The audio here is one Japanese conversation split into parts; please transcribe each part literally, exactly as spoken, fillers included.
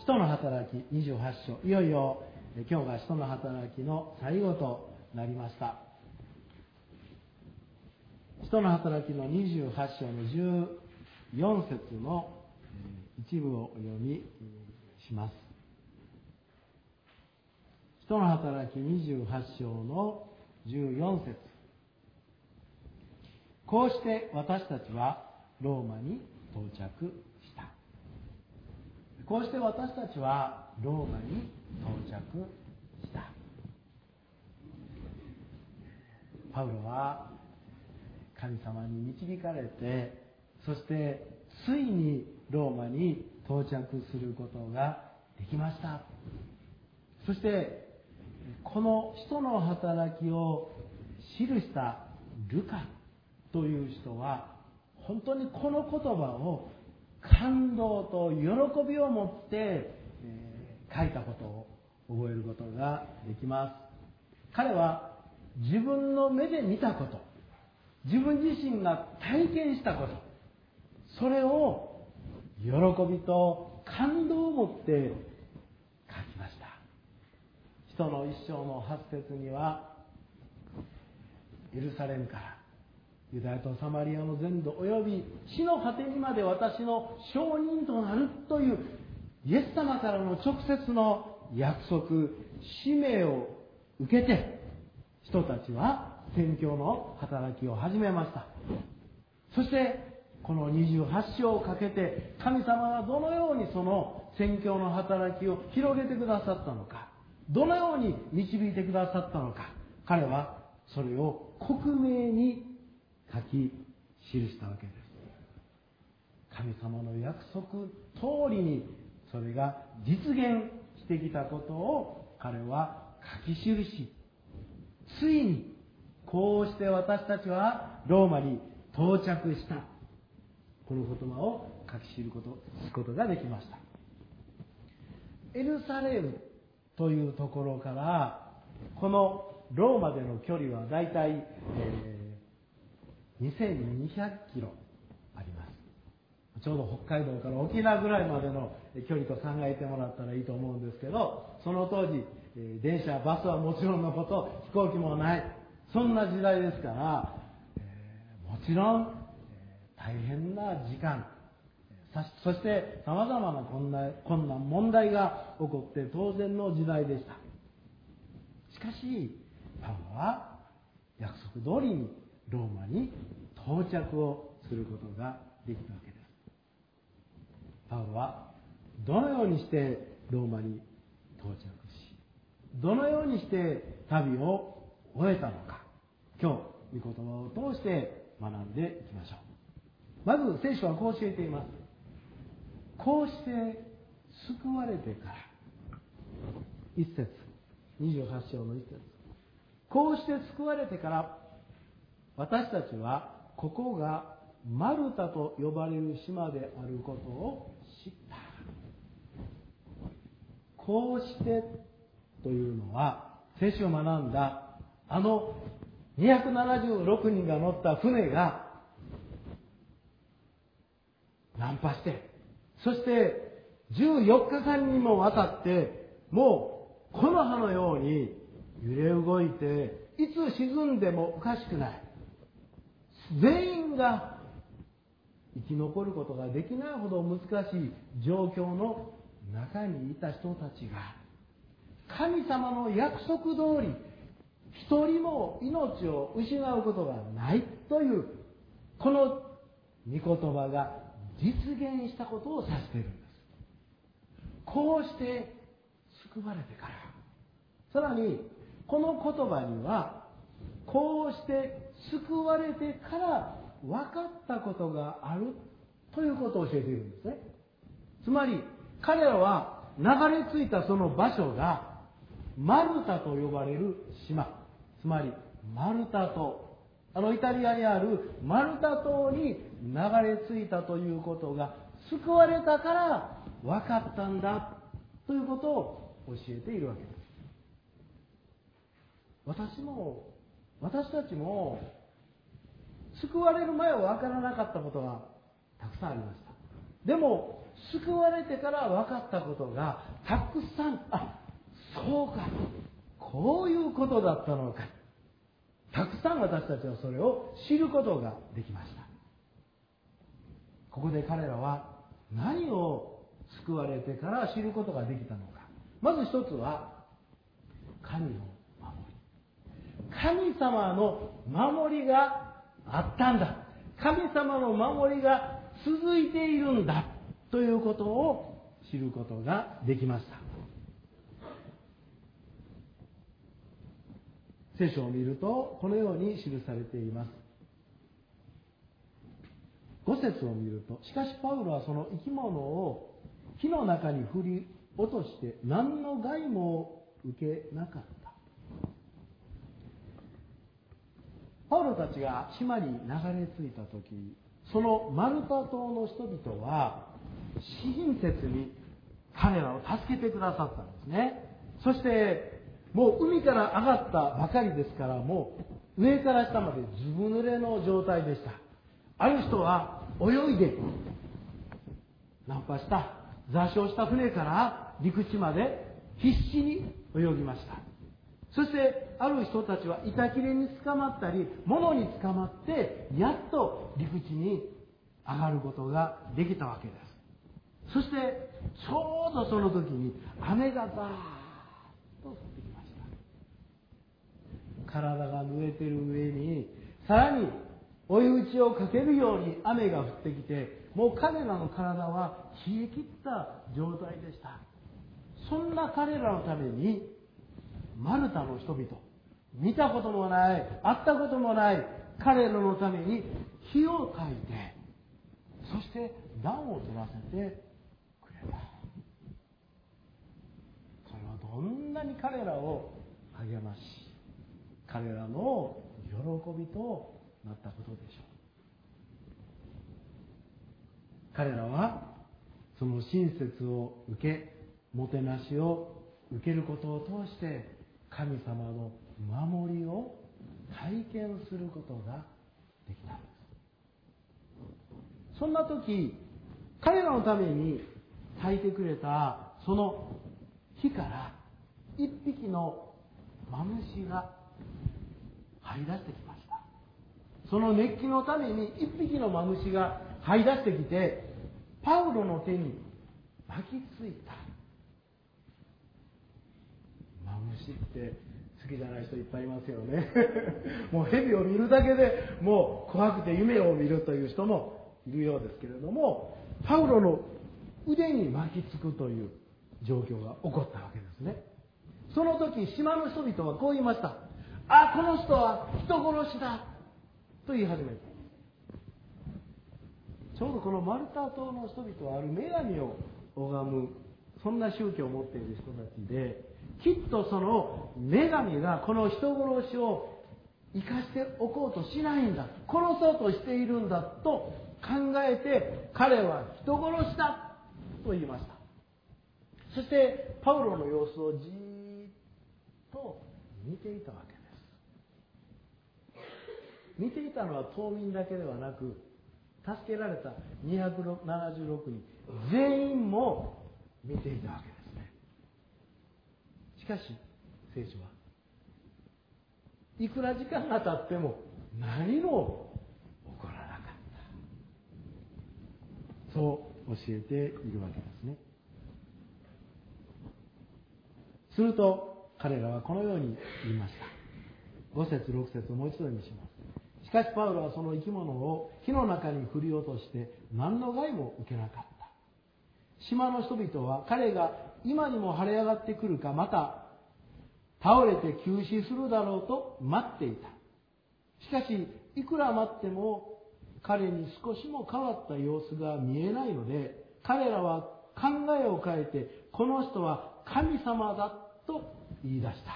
徒の働きにじゅうはち章、いよいよ今日が使徒の働きの最後となりました。使徒の働きのにじゅうはち章のじゅうよん節の一部をお読みします。使徒の働きにじゅうはち章のじゅうよん節。こうして私たちはローマに到着した。こうして私たちはローマに到着した。パウロは神様に導かれて、そしてついにローマに到着することができました。そしてこの使徒の働きを記したルカという人は、本当にこの言葉を感動と喜びを持って、えー、書いたことを覚えることができます。彼は自分の目で見たこと、自分自身が体験したこと、それを喜びと感動を持って書きました。使徒の一章のはち節には、エルサレムからユダヤとサマリアの全土および地の果てにまで私の証人となるというイエス様からの直接の約束、使命を受けて、人たちは宣教の働きを始めました。そしてこのにじゅうはち章をかけて、神様がどのようにその宣教の働きを広げてくださったのか、どのように導いてくださったのか、彼はそれを克明に書き記したわけです。神様の約束通りにそれが実現してきたことを彼は書き記し、ついにこうして私たちはローマに到着した、この言葉を書き記ることすことができました。エルサレムというところからこのローマでの距離はだいたい、えーにせんにひゃくキロあります。ちょうど北海道から沖縄ぐらいまでの距離と考えてもらったらいいと思うんですけど、その当時電車バスはもちろんのこと、飛行機もない、そんな時代ですから、えー、もちろん、えー、大変な時間、そして様々な困難、困難問題が起こって当然の時代でした。しかしパウロは約束通りにローマに到着をすることができたわけです。パウロはどのようにしてローマに到着し、どのようにして旅を終えたのか、今日御言葉を通して学んでいきましょう。まず聖書はこう教えています。こうして救われてから、一節、にじゅうはち章の一節、こうして救われてから私たちはここがマルタと呼ばれる島であることを知った。こうしてというのは、先週学んだあのにひゃくななじゅうろくにんが乗った船が難破して、そしてじゅうよっかかんにもわたってもう木の葉のように揺れ動いて、いつ沈んでもおかしくない、全員が生き残ることができないほど難しい状況の中にいた人たちが、神様の約束通り一人も命を失うことがないというこの御言葉が実現したことを指しているんです。こうして救われてから、さらにこの言葉には、こうして救われてから分かったことがあるということを教えているんですね。つまり彼らは流れ着いたその場所がマルタと呼ばれる島、つまりマルタ島、あのイタリアにあるマルタ島に流れ着いたということが、救われたから分かったんだということを教えているわけです。私も私たちも救われる前は分からなかったことがたくさんありました。でも救われてから分かったことがたくさん、あ、そうか、こういうことだったのか、たくさん私たちはそれを知ることができました。ここで彼らは何を救われてから知ることができたのか。まず一つは神の守り。神様の守りがあったんだ。神様の守りが続いているんだということを知ることができました。聖書を見るとこのように記されています。ご節を見ると、しかしパウロはその生き物を火の中に振り落として何の害も受けなかった。パウロたちが島に流れ着いたとき、そのマルタ島の人々は親切に彼らを助けてくださったんですね。そしてもう海から上がったばかりですから、もう上から下までずぶ濡れの状態でした。ある人は泳いでナンパした座礁した船から陸地まで必死に泳ぎました。そしてある人たちは板切れに捕まったり物に捕まってやっと陸地に上がることができたわけです。そしてちょうどその時に雨がザーッと降ってきました。体が濡れてる上にさらに追い打ちをかけるように雨が降ってきて、もう彼らの体は冷え切った状態でした。そんな彼らのためにマルタの人々、見たこともない会ったこともない彼らのために火を焚いて、そして暖を取らせてくれた。それはどんなに彼らを励まし、彼らの喜びとなったことでしょう。彼らはその親切を受け、もてなしを受けることを通して神様の守りを体験することができたんです。そんな時、彼らのために焚いてくれたその火から一匹のマムシが這い出してきました。その熱気のために一匹のマムシが這い出してきて、パウロの手に巻きついた。マムシって好きじゃない人いっぱいいますよね。もう蛇を見るだけでもう怖くて夢を見るという人もいるようですけれども、パウロの腕に巻きつくという状況が起こったわけですね。その時島の人々はこう言いました。あ、この人は人殺しだと言い始めた。ちょうどこのマルタ島の人々はある女神を拝む、そんな宗教を持っている人たちで、きっとその女神がこの人殺しを生かしておこうとしないんだ、殺そうとしているんだと考えて、彼は人殺しだと言いました。そしてパウロの様子をじーっと見ていたわけです。見ていたのは島民だけではなく、助けられたにひゃくななじゅうろくにん全員も見ていたわけですね。しかし聖書はいくら時間が経っても何も起こらなかった、そう教えているわけですね。すると彼らはこのように言いました。ご節ろく節をもう一度にします。しかしパウロはその生き物を火の中に振り落として何の害も受けなかった。島の人々は彼が今にも晴れ上がってくるか、また倒れて急死するだろうと待っていた。しかしいくら待っても彼に少しも変わった様子が見えないので、彼らは考えを変えてこの人は神様だと言い出した。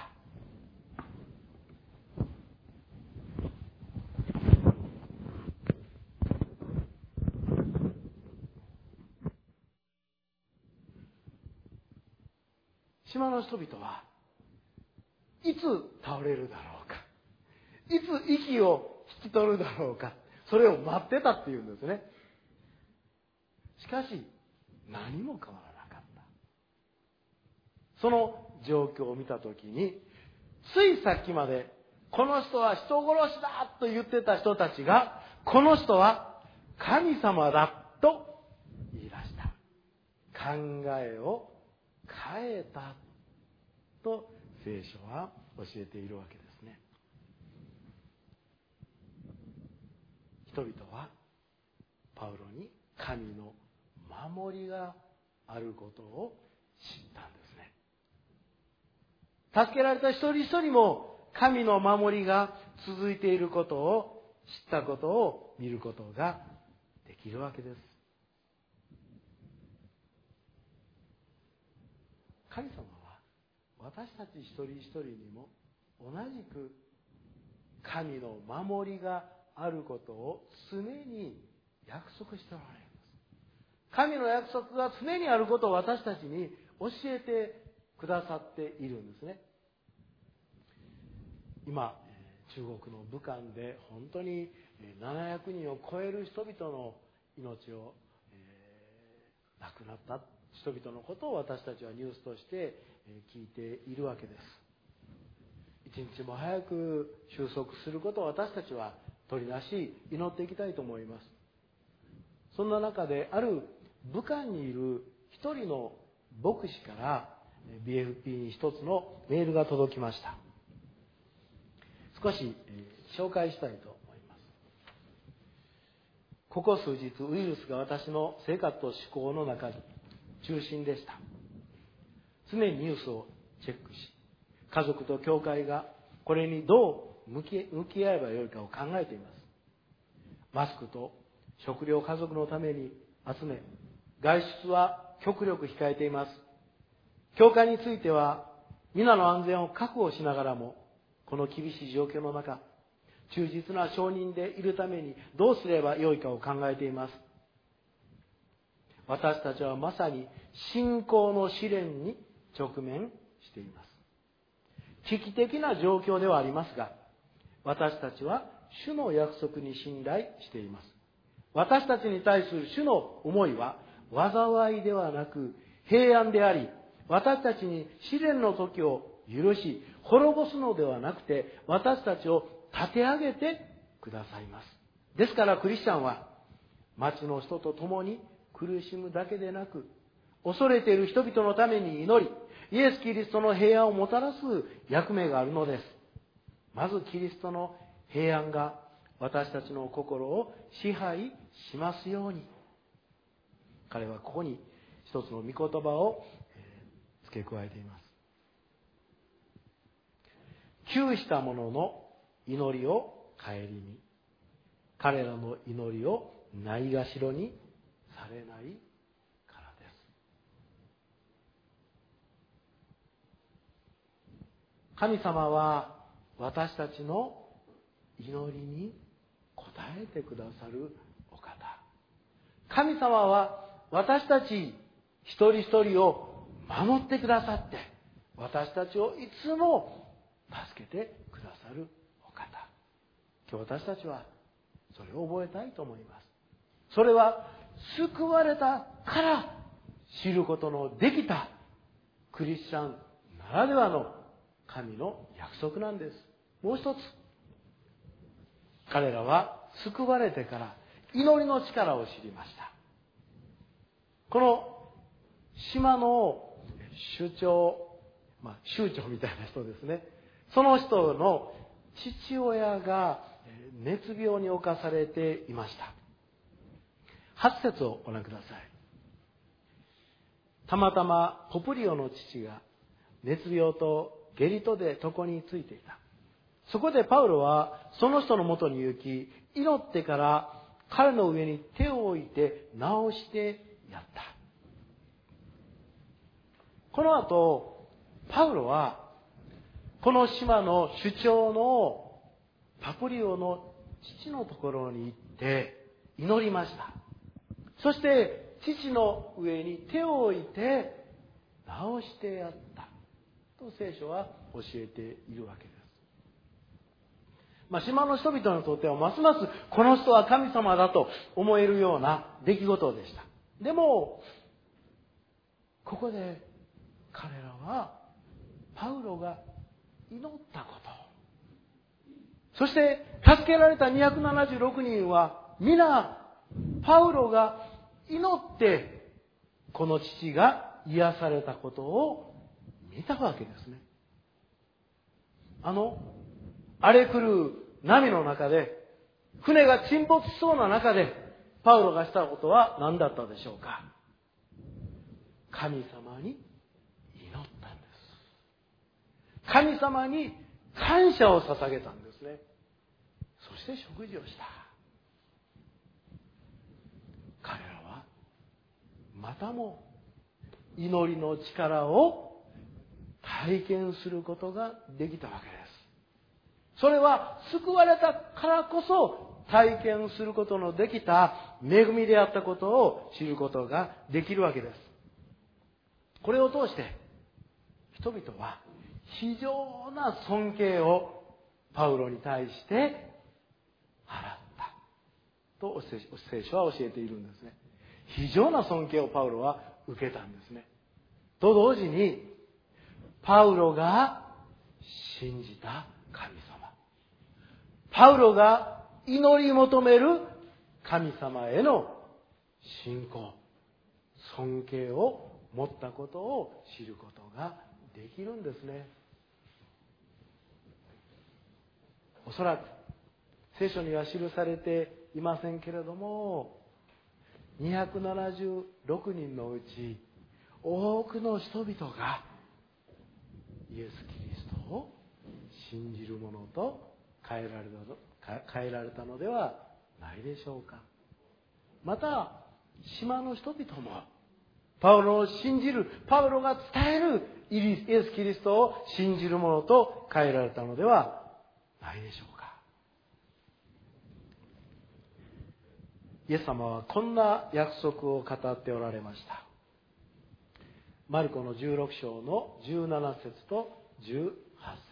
島の人々はいつ倒れるだろうか、いつ息を引き取るだろうか、それを待ってたっていうんですね。しかし何も変わらなかった。その状況を見たときに、ついさっきまでこの人は人殺しだと言ってた人たちが、この人は神様だと言い出した。考えを変えたと聖書は教えているわけですね。人々はパウロに神の守りがあることを知ったんですね。助けられた一人一人も神の守りが続いていることを知ったことを見ることができるわけです。神様は私たち一人一人にも同じく神の守りがあることを常に約束しておられます。神の約束が常にあることを私たちに教えてくださっているんですね。今、中国の武漢で本当にななひゃくにんを超える人々の命を、えー、亡くなった人々のことを私たちはニュースとして聞いているわけです。一日も早く収束することを私たちは取りなし祈っていきたいと思います。そんな中である武漢にいる一人の牧師から ビーエフピー に一つのメールが届きました。少し紹介したいと思います。ここ数日ウイルスが私の生活と思考の中に中心でした。常にニュースをチェックし、家族と教会がこれにどう向き、向き合えばよいかを考えています。マスクと食料を家族のために集め、外出は極力控えています。教会については皆の安全を確保しながらも、この厳しい状況の中、忠実な証人でいるためにどうすればよいかを考えています。私たちはまさに信仰の試練に直面しています。危機的な状況ではありますが、私たちは主の約束に信頼しています。私たちに対する主の思いは災いではなく平安であり、私たちに試練の時を許し滅ぼすのではなくて、私たちを立て上げてくださいます。ですからクリスチャンは町の人と共に苦しむだけでなく、恐れている人々のために祈り、イエス・キリストの平安をもたらす役目があるのです。まずキリストの平安が私たちの心を支配しますように。彼はここに一つの御言葉を付け加えています。窮した者の祈りを顧み、彼らの祈りをないがしろにされないからです。神様は私たちの祈りに応えてくださるお方。神様は私たち一人一人を守ってくださって、私たちをいつも助けてくださるお方。今日私たちはそれを覚えたいと思います。それは救われたから知ることのできたクリスチャンならではの神の約束なんです。もう一つ、彼らは救われてから祈りの力を知りました。この島の首長、まあ酋長みたいな人ですね。その人の父親が熱病に侵されていました。はち節をご覧ください。たまたまポプリオの父が熱病と下痢とで床についていた。そこでパウロはその人のもとに行き、祈ってから彼の上に手を置いて治してやった。この後パウロはこの島の首長のパプリオの父のところに行って祈りました。そして父の上に手を置いて治してやったと聖書は教えているわけです。まあ、島の人々にとってはますますこの人は神様だと思えるような出来事でした。でもこで彼らはパウロが祈ったこと、そして助けられたにひゃくななじゅうろくにんは皆パウロが祈ってこの父が癒されたことを見たわけですね。あの荒れ狂う波の中で、船が沈没しそうな中でパウロがしたことは何だったでしょうか。神様に祈ったんです。神様に感謝を捧げたんですね。そして食事をした。彼らはまたも祈りの力を体験することができたわけです。それは救われたからこそ体験することのできた恵みであったことを知ることができるわけです。これを通して人々は非常な尊敬をパウロに対して払ったと聖書は教えているんですね。非常な尊敬をパウロは受けたんですね。と同時にパウロが信じた神様、パウロが祈り求める神様への信仰、尊敬を持ったことを知ることができるんですね。おそらく聖書には記されていませんけれども、にひゃくななじゅうろくにんのうち多くの人々がイエス・キリストを信じる者と変えられた、変えられたのではないでしょうか。また島の人々もパウロを信じる、パウロが伝えるイエス・キリストを信じる者と変えられたのではないでしょうか。イエス様はこんな約束を語っておられました。マルコのじゅうろく章のじゅうなな節とじゅうはち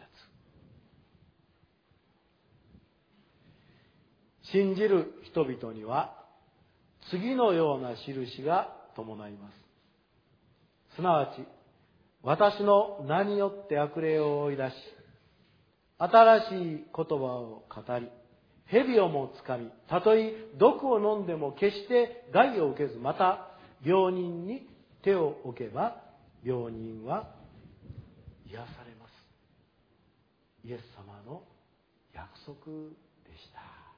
節。信じる人々には次のような印が伴います。すなわち、私の名によって悪霊を追い出し、新しい言葉を語り、蛇をもつかみ、たとえ毒を飲んでも決して害を受けず、また病人に手を置けば病人は癒されます。イエス様の約束でした。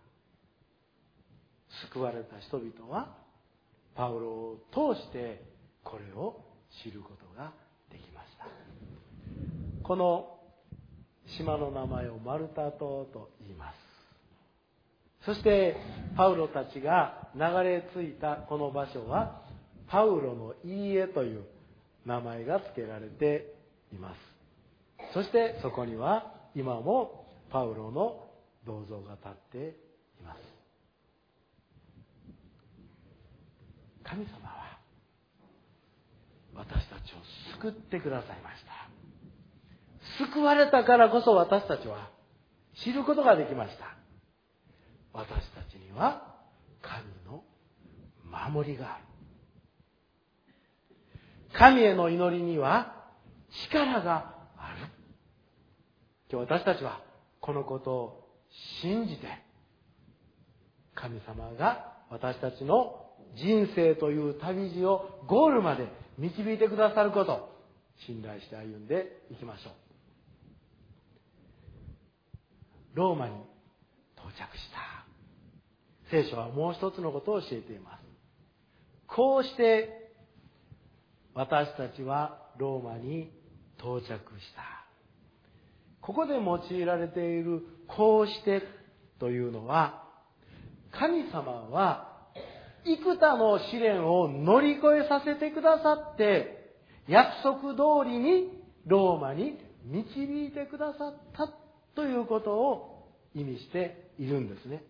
救われた人々はパウロを通してこれを知ることができました。この島の名前をマルタ島と言います。そしてパウロたちが流れ着いたこの場所はパウロの家という名前が付けられています。そしてそこには今もパウロの銅像が立っています。神様は私たちを救ってくださいました。救われたからこそ私たちは知ることができました。私たちには神の守りがある。神への祈りには力がある。今日私たちはこのことを信じて、神様が私たちの人生という旅路をゴールまで導いてくださることを信頼して歩んでいきましょう。ローマに到着した。聖書はもう一つのことを教えています。こうして私たちはローマに到着した。ここで用いられているこうしてというのは、神様は幾多の試練を乗り越えさせてくださって、約束通りにローマに導いてくださったということを意味しているんですね。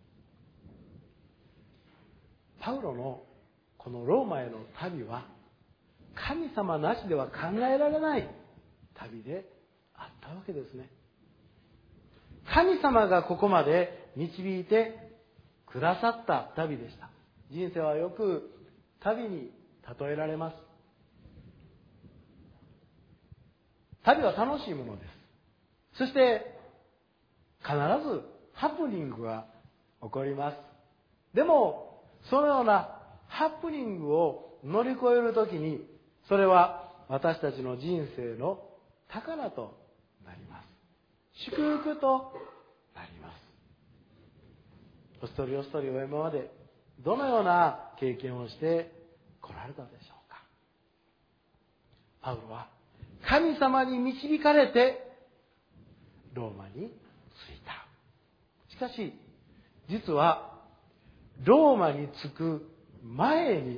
パウロのこのローマへの旅は神様なしでは考えられない旅であったわけですね。神様がここまで導いてくださった旅でした。人生はよく旅に例えられます。 旅は楽しいものです。そして必ずハプニングが起こります。でもそのようなハプニングを乗り越えるときに、それは私たちの人生の宝となります。祝福となります。お一人お一人は今までどのような経験をして来られたでしょうか。パウロは神様に導かれてローマに着いた。しかし実はローマに着く前に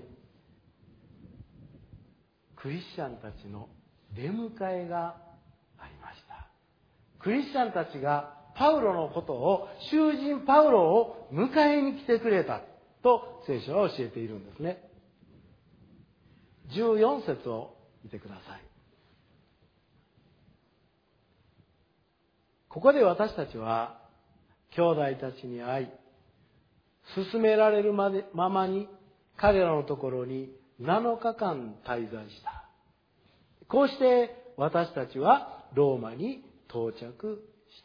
クリスチャンたちの出迎えがありました。クリスチャンたちがパウロのことを、囚人パウロを迎えに来てくれたと聖書は教えているんですね。じゅうよん節を見てください。ここで私たちは兄弟たちに会い、勧められるまでままに彼らのところになのかかん滞在した。こうして私たちはローマに到着した。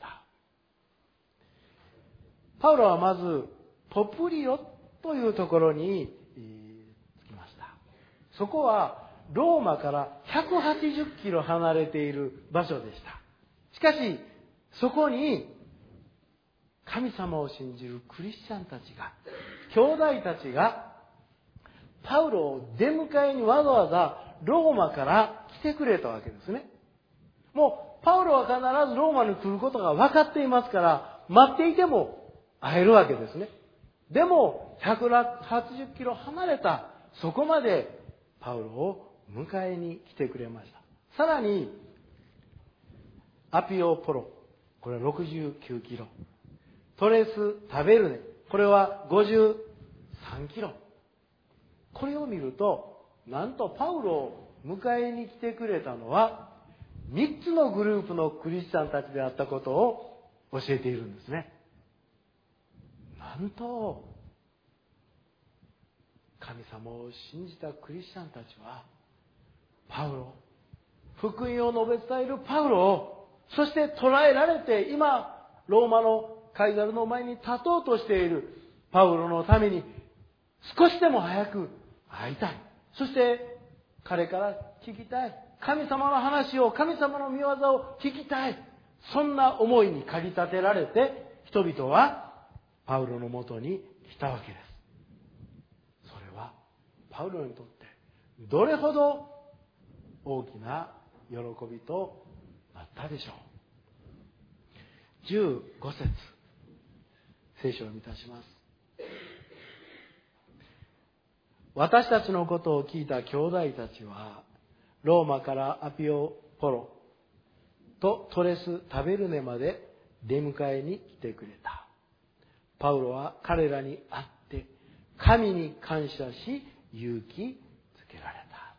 パウロはまずポプリオというところに着きました。そこはローマからひゃくはちじゅっキロ離れている場所でした。しかしそこに神様を信じるクリスチャンたちが、兄弟たちがパウロを出迎えにわざわざローマから来てくれたわけですね。もうパウロは必ずローマに来ることが分かっていますから、待っていても会えるわけですね。でもひゃくはちじゅっキロ離れたそこまでパウロを迎えに来てくれました。さらにアピオポロ、これはろくじゅうきゅうキロ、トレスタベルネ、これはごじゅうさんキロ。これを見ると、なんとパウロを迎えに来てくれたのはみっつのグループのクリスチャンたちであったことを教えているんですね。なんと神様を信じたクリスチャンたちはパウロ、福音を述べ伝えるパウロを、そして捕らえられて今ローマのカイザルの前に立とうとしているパウロのために少しでも早く会いたい。そして彼から聞きたい。神様の話を、神様の御業を聞きたい。そんな思いに駆り立てられて人々はパウロのもとに来たわけです。それはパウロにとってどれほど大きな喜びとなったでしょう。じゅうご節、聖書を見出します。私たちのことを聞いた兄弟たちはローマからアピオポロとトレスタベルネまで出迎えに来てくれた。パウロは彼らに会って神に感謝し勇気づけられた。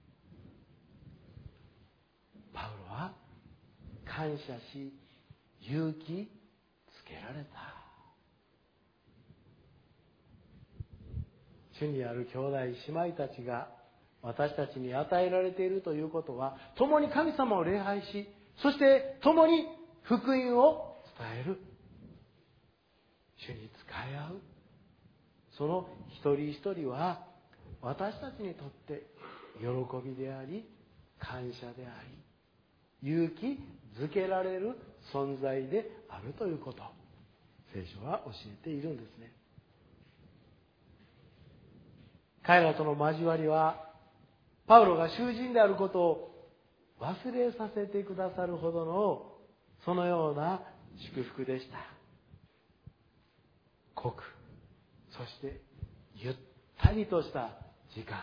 パウロは感謝し勇気づけられた。主にある兄弟姉妹たちが私たちに与えられているということは、共に神様を礼拝し、そして共に福音を伝える、主に仕え合う、その一人一人は私たちにとって喜びであり感謝であり勇気づけられる存在であるということ、聖書は教えているんですね。彼らとの交わりはパウロが囚人であることを忘れさせてくださるほどのそのような祝福でした。濃く、そしてゆったりとした時間。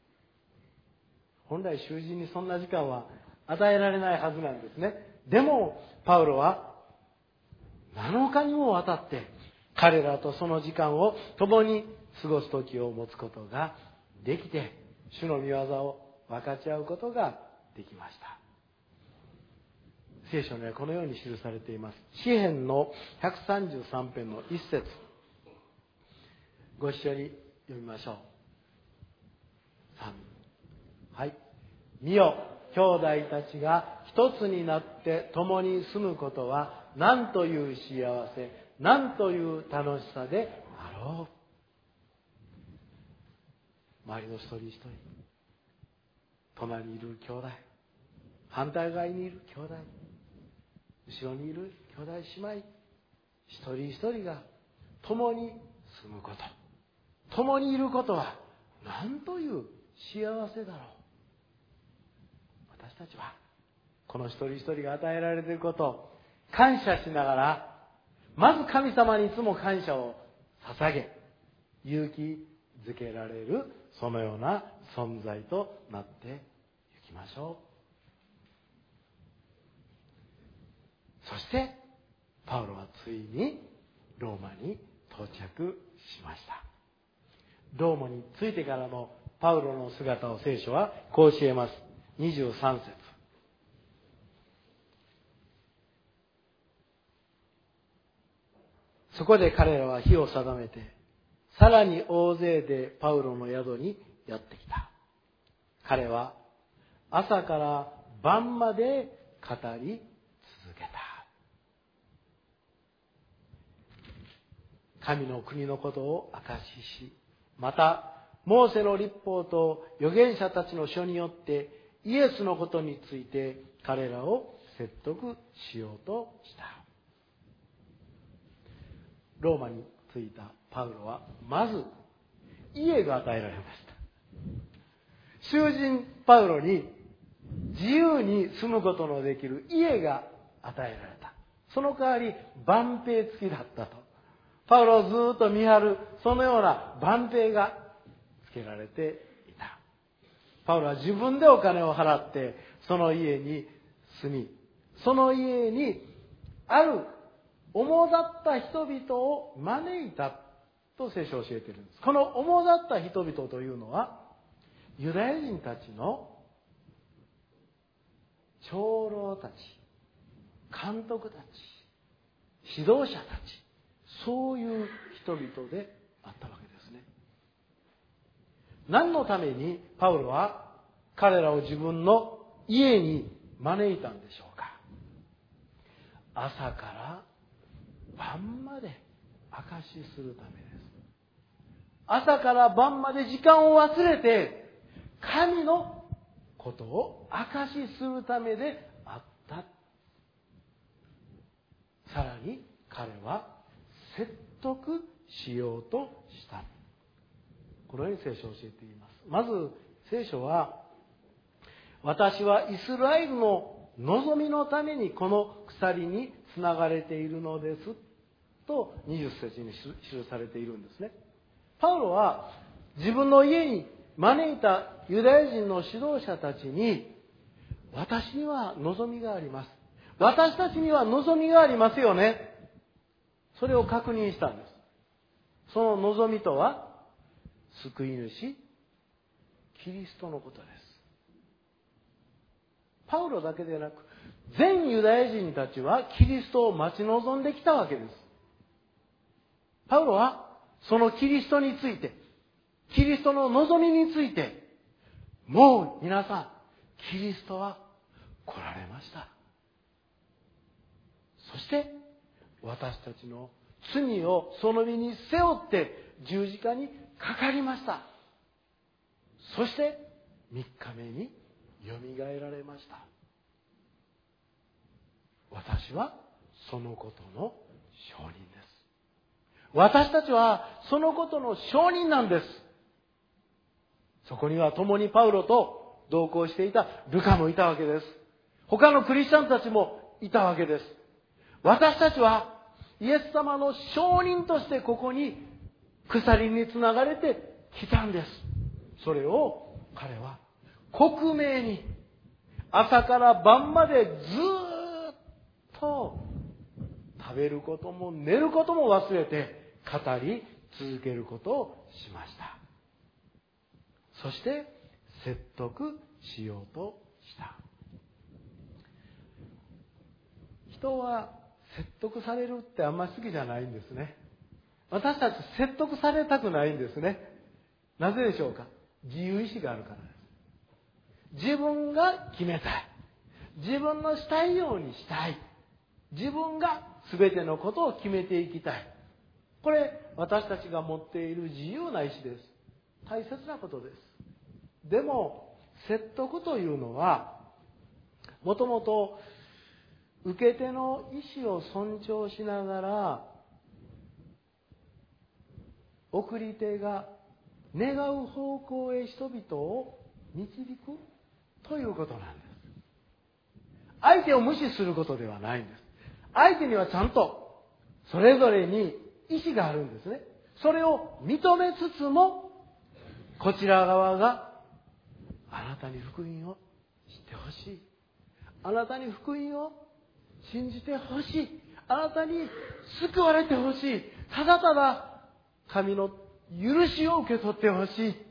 本来囚人にそんな時間は与えられないはずなんですね。でもパウロはなのかにもわたって彼らとその時間を共に過ごす時を持つことができて、主の御業を分かち合うことができました。聖書にはこのように記されています。詩編のひゃくさんじゅうさん編の一節、ご一緒に読みましょう。さん、はい。見よ、 兄弟たちが一つになって共に住むことは何という幸せ、何という楽しさであろう。周りの一人一人、隣にいる兄弟、反対側にいる兄弟、後ろにいる兄弟姉妹、一人一人が共に住むこと、共にいることは何という幸せだろう。私たちはこの一人一人が与えられていることを感謝しながら、まず神様にいつも感謝を捧げ、勇気づけられるそのような存在となっていきましょう。そしてパウロはついにローマに到着しました。ローマに着いてからのパウロの姿を聖書はこう教えます。にじゅうさん節。そこで彼らは日を定めて、さらに大勢でパウロの宿にやってきた。彼は朝から晩まで語り続けた。神の国のことを証しし、またモーセの律法と預言者たちの書によってイエスのことについて彼らを説得しようとした。ローマに着いたパウロはまず家が与えられました。囚人パウロに自由に住むことのできる家が与えられた。その代わり番兵付きだったと。パウロをずっと見張るそのような番兵がつけられていた。パウロは自分でお金を払ってその家に住み、その家にある主だった人々を招いたと聖書を教えているんです。この主だった人々というのはユダヤ人たちの長老たち、監督たち、指導者たち、そういう人々であったわけですね。何のためにパウロは彼らを自分の家に招いたんでしょうか。朝から晩まで証しするためです。朝から晩まで時間を忘れて神のことを証しするためであった。さらに彼は説得しようとした。このように聖書を教えています。まず聖書は、私はイスラエルの望みのためにこの鎖につながれているのですとにじゅっ節に記されているんですね。パウロは自分の家に招いたユダヤ人の指導者たちに、私には望みがあります。私たちには望みがありますよね。それを確認したんです。その望みとは、救い主、キリストのことです。パウロだけでなく、全ユダヤ人たちはキリストを待ち望んできたわけです。パウロはそのキリストについて、キリストの望みについて、もう皆さん、キリストは来られました。そして私たちの罪をその身に背負って十字架にかかりました。そして三日目によみがえられました。私はそのことの証人です。私たちはそのことの証人なんです。そこには共にパウロと同行していたルカもいたわけです。他のクリスチャンたちもいたわけです。私たちはイエス様の証人としてここに鎖につながれてきたんです。それを彼は克明に朝から晩までずっと食べることも寝ることも忘れて語り続けることをしました。そして説得しようとした。人は説得されるってあんまり好きじゃないんですね。私たち説得されたくないんですね。なぜでしょうか。自由意志があるからです。 自分が決めたい。自分のしたいようにしたい。自分が全てのことを決めていきたい。これ、私たちが持っている自由な意志です。大切なことです。でも、説得というのは、もともと受け手の意思を尊重しながら、送り手が願う方向へ人々を導くということなんです。相手を無視することではないんです。相手にはちゃんとそれぞれに意思があるんですね。それを認めつつも、こちら側があなたに福音を知ってほしい。あなたに福音を信じてほしい。あなたに救われてほしい。ただただ神の許しを受け取ってほしい。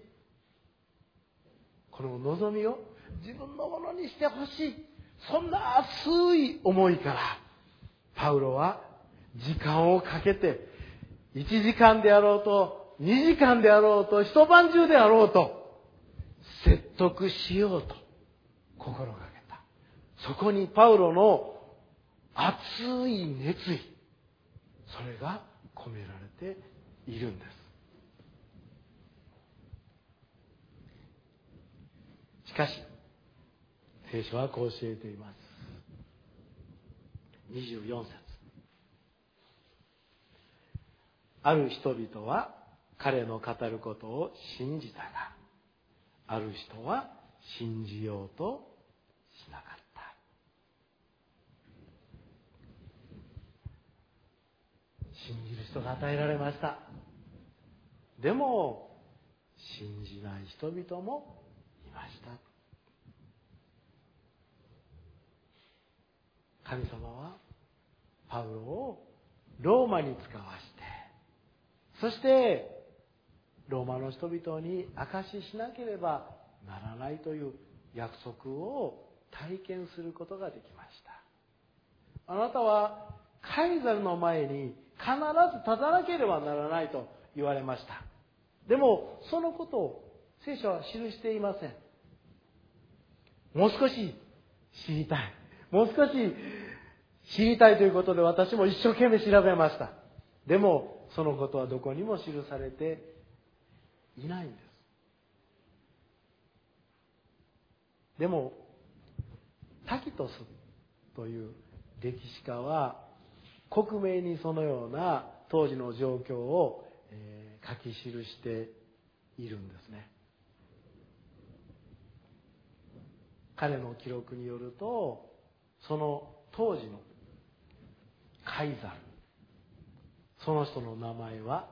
この望みを自分のものにしてほしい。そんな熱い思いから、パウロは時間をかけて、いちじかんであろうと、にじかんであろうと、一晩中であろうと、説得しようと心がけた。そこにパウロの熱い熱意、それが込められているんです。しかし、聖書はこう教えています。にじゅうよん節。ある人々は彼の語ることを信じたが、ある人は信じようとしなかった。信じる人が与えられました。でも、信じない人々もいました。神様はパウロをローマに使わして、そしてローマの人々に証ししなければならないという約束を体験することができました。あなたはカイザルの前に必ず立たなければならないと言われました。でもそのことを聖書は記していません。もう少し知りたい。もう少し知りたいということで私も一生懸命調べました。でもそのことはどこにも記されていないんです。でもタキトスという歴史家は克明にそのような当時の状況を書き記しているんですね。彼の記録によると、その当時のカイザル、その人の名前は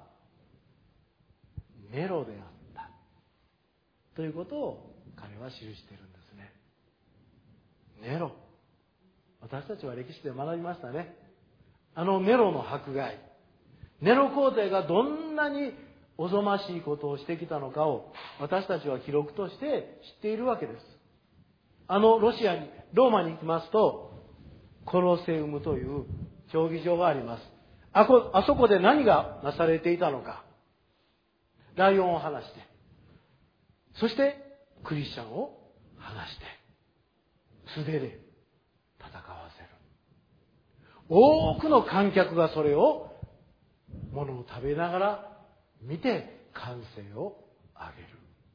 ネロであったということを彼は記しているんですね。ネロ、私たちは歴史で学びましたね。あのネロの迫害、ネロ皇帝がどんなにおぞましいことをしてきたのかを私たちは記録として知っているわけです。あのロシアに、ローマに行きますと、コロセウムという競技場があります。あこ、あそこで何がなされていたのか。ライオンを放して、そしてクリスチャンを放して、素手で戦わせる。多くの観客がそれを物を食べながら見て歓声を上げる。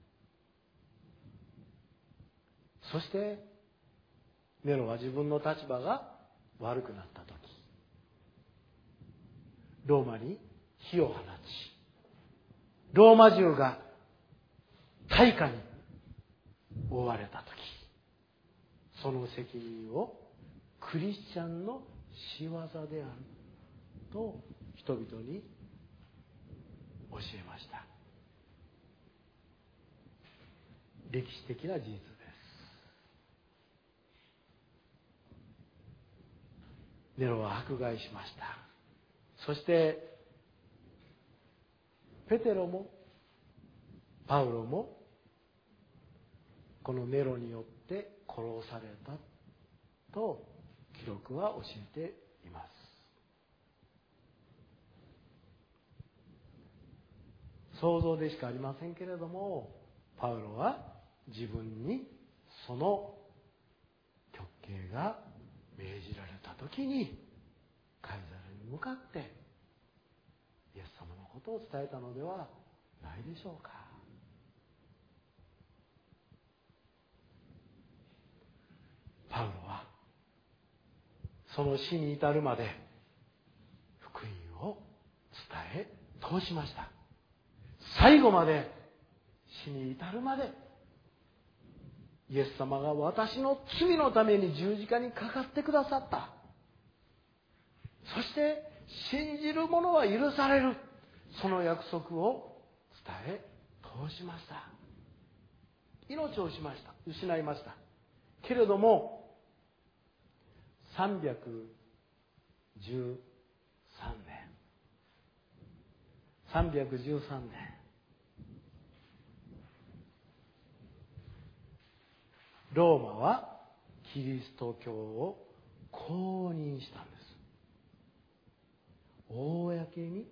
そしてネロは自分の立場が悪くなったとき、ローマに火を放ち、ローマ中が大火に覆われたとき、その責任をクリスチャンの仕業であると人々に教えました。歴史的な事実です。ネロは迫害しました。そしてペテロもパウロもこのネロによって殺されたと記録は教えています。想像でしかありませんけれども、パウロは自分にその極刑が命じられたときにカイサルに向かってイエス様のことを伝えたのではないでしょうか。パウロはその死に至るまで福音を伝え通しました。最後まで、死に至るまで、イエス様が私の罪のために十字架にかかってくださった。そして信じる者は許される。その約束を伝え通しました。命をしました。失いました。けれどもさんびゃくじゅうさんねんさんびゃくじゅうさんねんローマはキリスト教を公認したんです。公に認めたんです。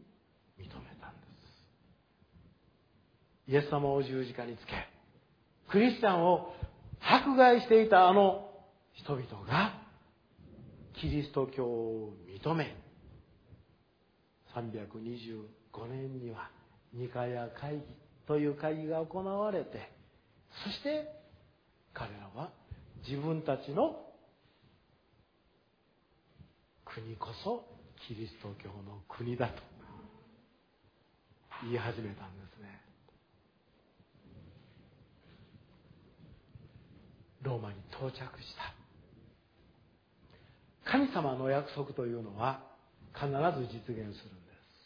イエス様を十字架につけ、クリスチャンを迫害していたあの人々がキリスト教を認め、さんびゃくにじゅうごねんにはニカヤ会議という会議が行われて、そして彼らは自分たちの国こそキリスト教の国だと言い始めたんですね。ローマに到着した。神様の約束というのは必ず実現するんです。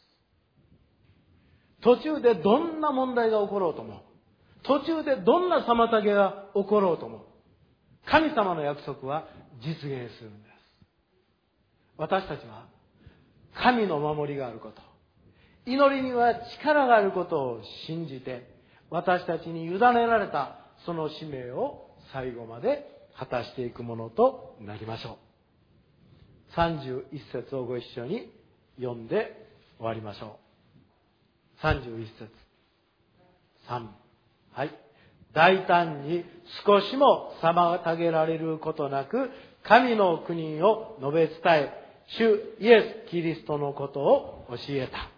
途中でどんな問題が起ころうとも、途中でどんな妨げが起ころうとも、神様の約束は実現するんです。私たちは神の守りがあること、祈りには力があることを信じて、私たちに委ねられたその使命を最後まで果たしていくものとなりましょう。さんじゅういっ節をご一緒に読んで終わりましょう。さんじゅういっ節。さん。はい。大胆に少しも妨げられることなく、神の国を述べ伝え、主イエス・キリストのことを教えた。